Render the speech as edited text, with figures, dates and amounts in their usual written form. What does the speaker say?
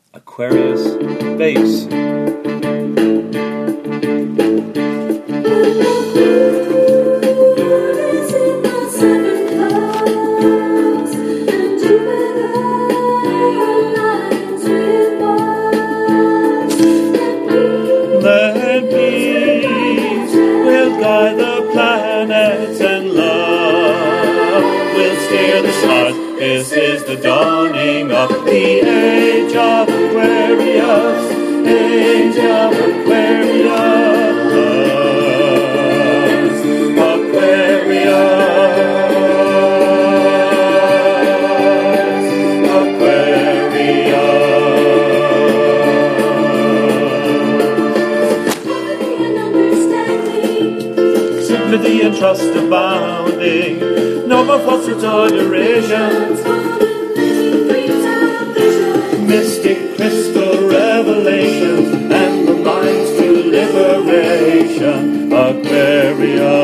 Aquarius bass. That peace will guide the planets, and love will steer the stars. This is the dawning of the age of Aquarius, age of Aquarius, sympathy and trust abounding, no more falsehoods or derision. Mystic crystal revelations and the minds to liberation. Aquarius.